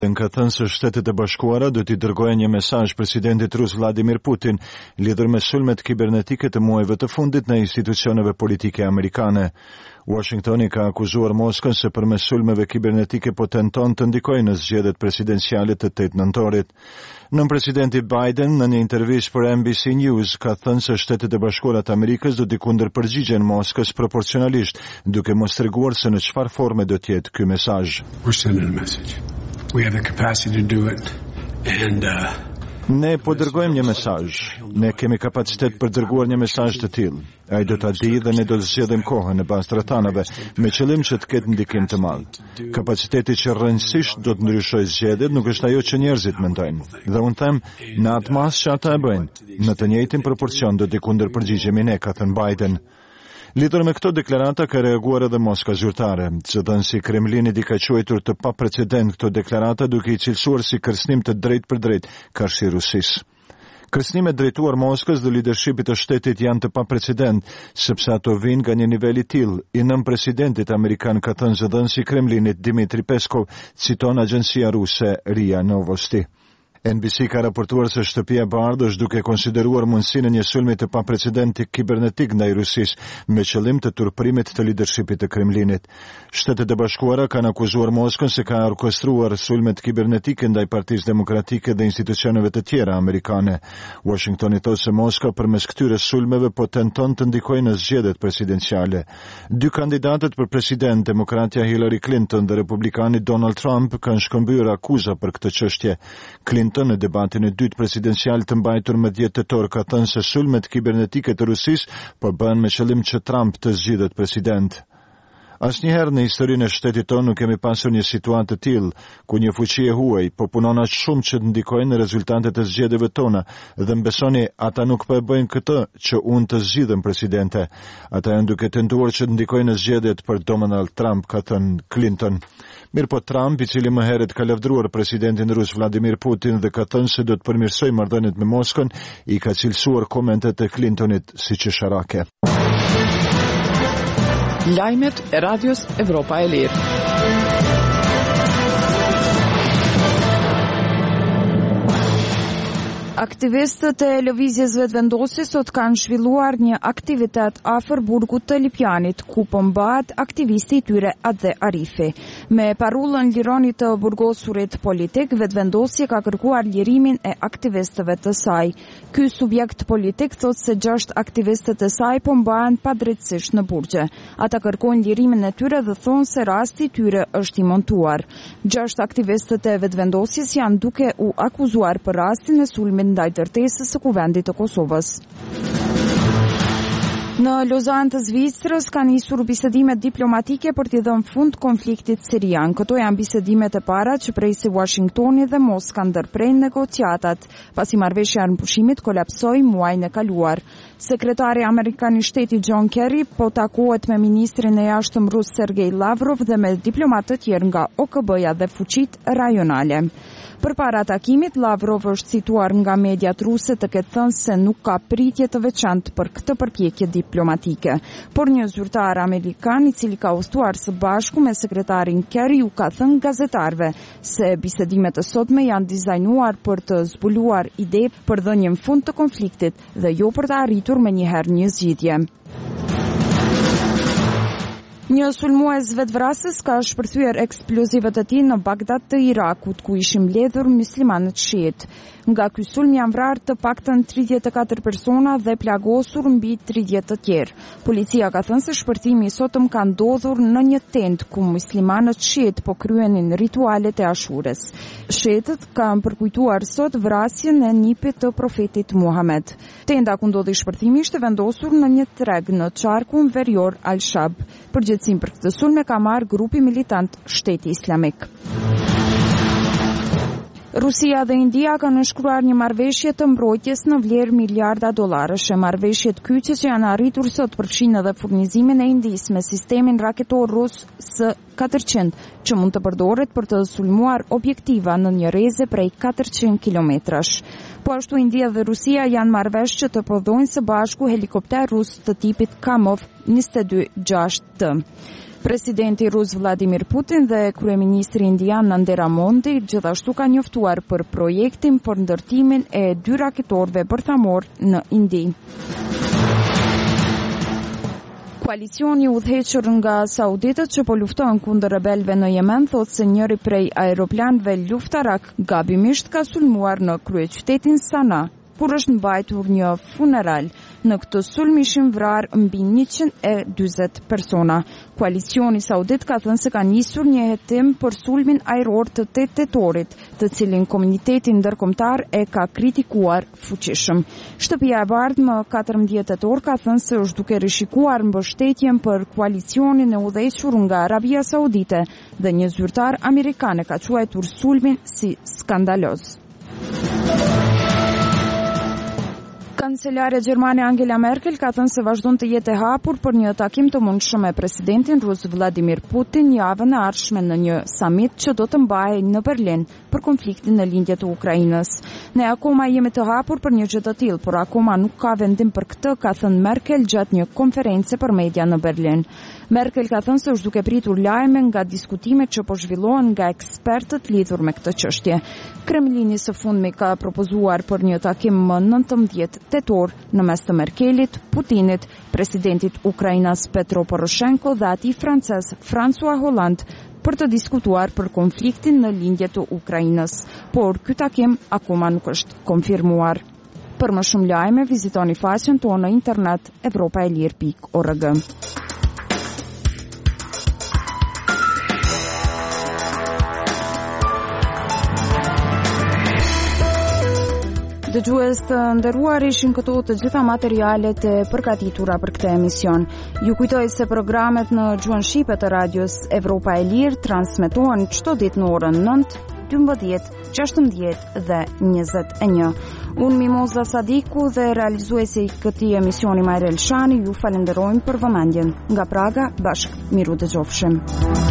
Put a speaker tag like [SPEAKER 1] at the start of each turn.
[SPEAKER 1] Ka thënë se Shtetet e Bashkuara do t'i dërgojë një mesazh presidentit rus Vladimir Putin lidhur me sulmet kibernetike të muajve të fundit në institucioneve politike amerikane. Washingtoni ka akuzuar Moskën se përmes sulmeve kibernetike po tenton të ndikojë në zgjedhjet presidenciale të 8 nëntorit. Nën presidenti Biden në një intervistë për NBC News ka thënë se Shtetet e Bashkuara të Amerikës do t'i kundërpërgjigjen Moskës proporcionalisht, duke mos treguar se në çfarë forme do të jetë ky mesazh.
[SPEAKER 2] We have the capacity to do it and
[SPEAKER 1] Ne po dërgojmë një mesazh. Ne kemi kapacitet për dërguar një mesazh të tillë. Ai do ta di dhe ne do të zgjedhim kohën e bazë rrethanave me qëllim që të ketë ndikim të madh. Kapaciteti që rrënjësisht do të ndryshojë zgjedhjet nuk është ajo që njerëzit mendojnë. Dhe unë them, në atë mas që ata e bëjnë, në të njëjtin proporcion do t'i kundërpërgjigjemi ne, ka thënë Biden. Lidhur me këto deklarata ka reaguar edhe Moska zyrtare. Zëdhënësi Kremlinit i ka quajtur të paprecedent këto deklarata duke i cilësuar si kërcënim të drejtë për drejtë karshi Rusisë. Kërcënimet drejtuar Moskës dhe lidershipit të shtetit janë të paprecedent, sepse ato vijnë nga një nivel i tillë. I nën presidentit amerikan ka thënë zëdhënësi Kremlinit Dmitri Peskov, citon agjencia ruse RIA Novosti. NBC ka raportuar se Shtëpia e Bardhë është duke konsideruar mundësinë e një sulmi të paprecedent kibernetik ndaj Rusisë me qëllim të turpërimit të lidershipit të Kremlinit. Shtetet e Bashkuara kanë akuzuar Moskën se ka orkestruar sulmet kibernetike ndaj Partisë Demokratike dhe institucioneve të tjera amerikane. Washingtoni thotë se Moska përmes këtyre sulmeve po tenton të ndikojë në zgjedhjet presidenciale. Dy kandidatët për president, demokratja Hillary Clinton dhe republikani Donald Trump, kanë shkëmbyer akuza për këtë çështje. Clinton në debatin e dytë presidencial të mbajtur më 10 tetor ka thënë se sulmet kibernetike të Rusisë po bëhen me qëllim që Trump të zgjidhet president. Asnjëherë në historinë e shtetit tonë nuk kemi pasur një situatë të tillë, ku një fuqi e huaj po punon aq shumë që të ndikojë në rezultatet e zgjedhjeve tona, dhe mbesoni ata nuk po e bëjnë këtë që unë të zgjidhem presidente. Ata janë duke tentuar që të ndikojnë në zgjedhjet për Donald Trump, ka thënë Clinton. Mirpo Trump, i cili më herët ka lavdruar presidentin rus Vladimir Putin dhe ka thënë se do të përmirësojë marrëdhëniet me Moskën, i ka cilësuar komentet e Clintonit si qesharake.
[SPEAKER 3] Lajmet e Radios Evropa e Lirë.
[SPEAKER 4] Aktivistët e lëvizjes vetëvendosje sot kanë zhvilluar një aktivitet afër burgut të Lipjanit, ku po mbahet aktivisti i tyre Adhe Arifi. Me parullën "Lironi të burgosurit politik", vetëvendosje ka kërkuar lirimin e aktivistëve të saj. Ky subjekt politik thot se 6 aktivistët e saj po mbahen padrejtësisht në burgje. Ata kërkojnë lirimin e tyre dhe thonë se rasti i tyre është i montuar. 6 aktivistët e vetëvendosjes janë duke u akuzuar për rastin e sulmit ndaj ndërtesës së Kuvendit të Kosovës. Në Lozan të Zvicrës ka nisur bisedimet diplomatike për t'i dhënë fund konfliktit sirian. Këto janë bisedimet e para që presi Washingtoni dhe Moska ndërprejnë negociatat, pasi marrëveshja e pushimit kolapsoi muajin e kaluar. Sekretari amerikan i shtetit John Kerry po takohet me ministrin e jashtëm rus Sergej Lavrov dhe me diplomatë të tjerë nga OKB-ja dhe fuqitë rajonale. Përpara takimit, Lavrov është cituar nga mediat ruse të ketë thënë se nuk ka pritje të veçantë për këtë përpjekje diplomatike. Por një zyrtar amerikan i cili ka udhëtuar së bashku me sekretarin Kerry u ka thënë gazetarëve se bisedimet e sotme janë dizajnuar për të zbuluar ide për dhënien fund të konfliktit dhe jo për të arritur menjëherë një zgjidhje. Një sulmues vetvrasës ka shpërthyer eksplozivet e tij në Bagdad të Irakut, ku ishin mbledhur muslimanët shiit. Nga ky sulm janë vrarë të paktën 34 persona dhe plagosur mbi 30 të tjerë. Policia ka thënë se shpërthimi i sotëm ka ndodhur në një tent ku muslimanët shiit po kryenin ritualet e Ashures. Shiitët kanë përkujtuar sot vrasjen e nipit të profetit Muhammed. Tenda ku ndodhi shpërthimi ishte vendosur në një treg në qarkun verior Al-Shab. Përgjegjësinë për këtë sulm e ka marrë grupi militant Shteti Islamik. Rusia dhe India kanë nënshkruar një marrëveshje të mbrojtjes në vlerë miliarda dollarësh. Marrëveshjet kyçe që janë arritur sot përfshin edhe furnizimin e Indisë me sistemin raketor rus S-400, që mund të përdoret për të sulmuar objektiva në një rreze prej 400 kilometrash. Po ashtu India dhe Rusia janë marrëvesh që të prodhojnë së bashku helikopter rus të tipit Kamov 22-6T. Presidenti rus Vladimir Putin dhe kryeministri indian Narendra Modi gjithashtu ka njoftuar për projektin për ndërtimin e 2 raketorëve bërthamor në Indi. Koalicioni udhëhequr nga sauditët që po luftojnë kundër rebelëve në Yemen thotë se njëri prej aeroplanëve luftarak gabimisht ka sulmuar në kryeqytetin Sana, kur është mbajtur një funeral. Në këtë sulm ishin vrarë mbi 140 persona. Koalicioni saudit ka thënë se ka nisur një hetim për sulmin ajror të 8 tetorit, të cilin komuniteti ndërkombëtar e ka kritikuar fuqishëm. Shtëpia e Bardhë më 14 tetor ka thënë se është duke rishikuar mbështetjen për koalicionin e udhëhequr nga Arabia Saudite dhe një zyrtar amerikan e ka quajtur sulmin si skandaloz. Kancelare gjermane Angela Merkel ka thënë se vazhdon të jetë e hapur për një takim të mundshëm me presidentin rus Vladimir Putin javën e ardhshme në një summit që do të mbahej në Berlin për konfliktin në lindje të Ukrainës. Ne akoma jemi të hapur për një gjë të tillë, por akoma nuk ka vendim për këtë, ka thënë Merkel gjatë një konference për media në Berlin. Merkel ka thënë se është duke pritur lajme nga diskutimet që po zhvillohen nga ekspertët lidhur me këtë çështje. Kremlini së fundmi ka propozuar për një takim më 19 tetor në mes të Merkelit, Putinit, presidentit Ukrainas Petro Poroshenko dhe atij francez François Hollande për të diskutuar për konfliktin në lindje të Ukrainës, por ky takim akoma nuk është konfirmuar. Për më shumë lajme, vizitoni faqen tonë në internet europaelir.org. Dëgjues të nderuar, ishin këto të gjitha materialet e përgatitura për këtë emision. Ju kujtoj se programet në gjuhën shqipe të radios Evropa e Lirë transmetohen çdo ditë në orën 9, 12, 16 dhe 21. Unë Mimoza Sadiku dhe realizuesi i këtij emisioni Majrel Shani ju falenderojmë për vëmendjen. Nga Praga, bashkë miru dëgjofshim.